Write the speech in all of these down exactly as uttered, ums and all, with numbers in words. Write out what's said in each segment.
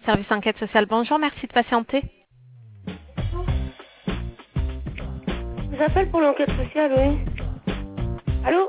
Service enquête sociale, bonjour, merci de patienter. Je vous appelle pour l'enquête sociale, oui. Allô?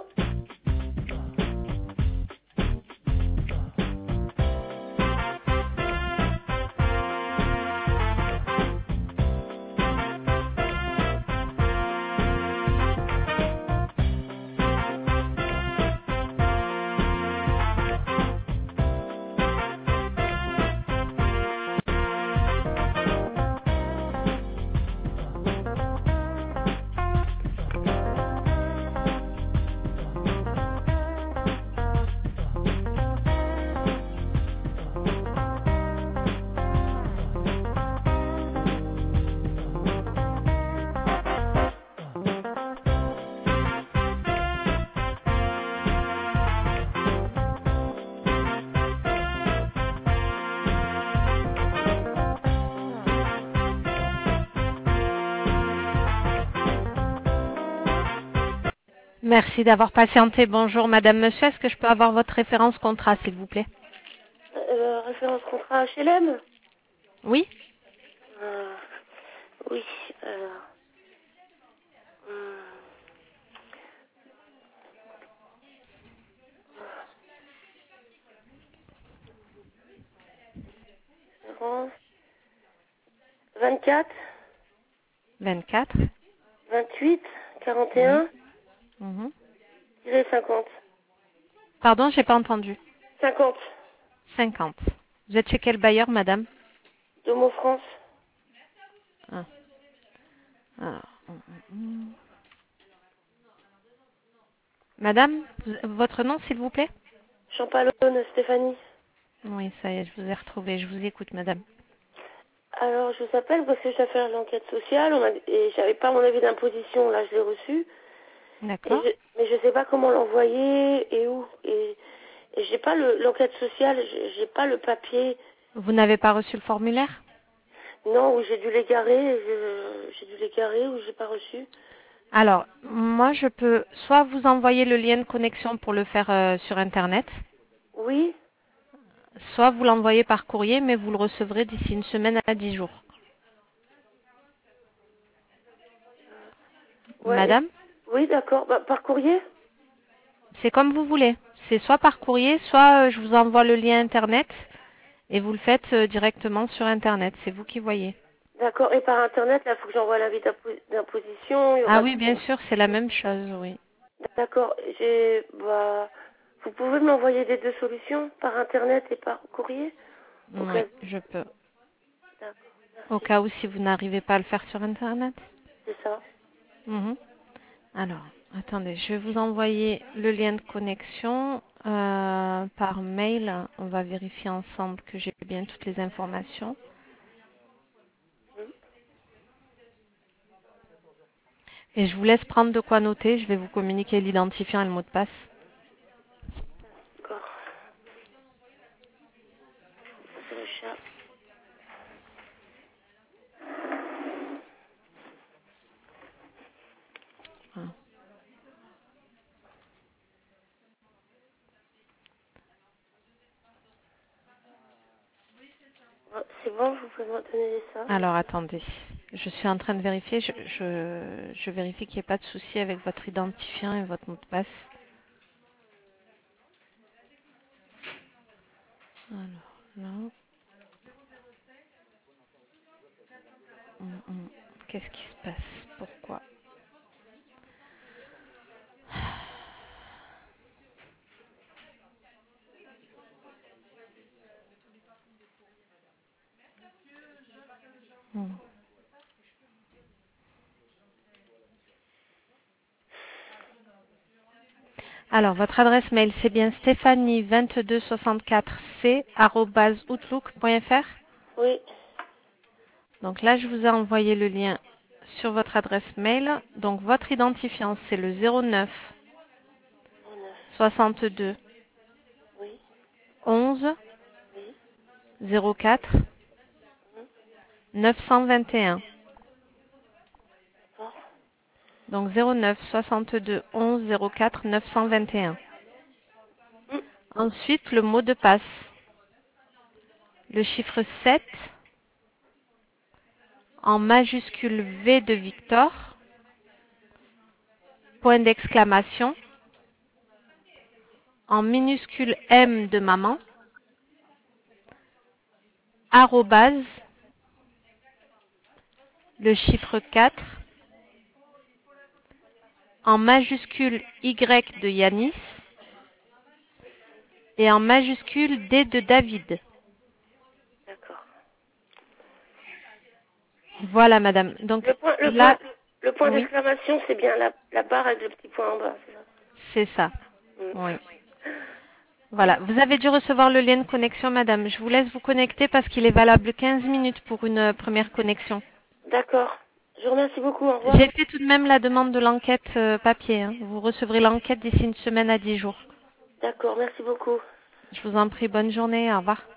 Merci d'avoir patienté. Bonjour, madame, monsieur. Est-ce que je peux avoir votre référence contrat, s'il vous plaît? euh, Référence contrat H L M? Oui? euh, Oui, alors... hum, référence vingt-quatre, vingt-quatre. vingt-huit, quarante et Oui. un, Mhm. cinquante. Pardon, j'ai pas entendu. cinquante. cinquante. Vous êtes chez quel bailleur, madame? Domo France. Ah. Alors, hum, hum, hum. Madame, vous- votre nom, s'il vous plaît? Champalonne, Stéphanie. Oui, ça y est, je vous ai retrouvé. Je vous écoute, madame. Alors, je vous appelle parce que je dois faire l'enquête sociale. On m'a- et j'avais pas mon avis d'imposition. Là, je l'ai reçu. Et D'accord. je, mais je sais pas comment l'envoyer et où. Et, et j'ai pas le- l'enquête sociale. J'ai j'ai pas le papier. Vous n'avez pas reçu le formulaire? Non, où j'ai dû l'égarer. je- J'ai dû l'égarer ou j'ai pas reçu. Alors, moi, je peux soit vous envoyer le lien de connexion pour le faire euh, sur Internet, Oui. soit vous l'envoyez par courrier, mais vous le recevrez d'ici une semaine à dix jours. Ouais. et- Madame, Oui, d'accord. Bah, par courrier. c'est comme vous voulez. C'est soit par courrier, soit euh, je vous envoie le lien Internet et vous le faites euh, directement sur Internet. C'est vous qui voyez. D'accord. Et par internet, là, faut que j'envoie l'avis d'impo- d'imposition. Il y Ah aura. oui, bien sûr, c'est la même chose, oui. D'accord. J'ai. Bah. Vous pouvez me l'envoyer des deux solutions, par internet et par courrier. Au cas Oui, où. je peux. D'accord. Au Merci. cas où si vous n'arrivez pas à le faire sur Internet. C'est ça. Mhm. Alors, attendez, je vais vous envoyer le lien de connexion euh, par mail. On va vérifier ensemble que j'ai bien toutes les informations. Hmm. Et je vous laisse prendre de quoi noter. Je vais vous communiquer l'identifiant et le mot de passe. D'accord. C'est le chat. Voilà. Ah, c'est bon, vous pouvez me donner ça. Alors, attendez. Je suis en train de vérifier. Je, je, je vérifie qu'il n'y ait pas de souci avec votre identifiant et votre mot de passe. Alors, là. Hum, hum. Qu'est-ce qui se passe? Pourquoi? Hum. Alors, votre adresse mail, c'est bien stéphanie vingt-deux soixante-quatre c arobase outlook point fr. Oui. Donc là, je vous ai envoyé le lien sur votre adresse mail. Donc, votre identifiant, c'est le zéro neuf Oh, neuf. soixante-deux Oui. onze Oui. zéro quatre Hmm. neuf cent vingt et un. D'accord. Donc, zéro neuf soixante-deux onze zéro quatre neuf cent vingt et un. Hmm. Ensuite, le mot de passe. le chiffre sept, en majuscule V de Victor, point d'exclamation, en minuscule M de maman, arrobase, le chiffre quatre, en majuscule Y de Yanis, et en majuscule D de David. D'accord. Voilà, madame. Donc Le point, le là, point, le point oui, d'exclamation, c'est bien la, la barre avec le petit point en bas, c'est ça? c'est ça. Mm. Oui. Voilà. Vous avez dû recevoir le lien de connexion, madame. Je vous laisse vous connecter parce qu'il est valable quinze minutes pour une euh, première connexion. D'accord. Je vous remercie beaucoup. Au revoir. J'ai fait tout de même la demande de l'enquête euh, papier, hein. Vous recevrez l'enquête d'ici une semaine à dix jours. D'accord. Merci beaucoup. Je vous en prie, bonne journée. Au revoir.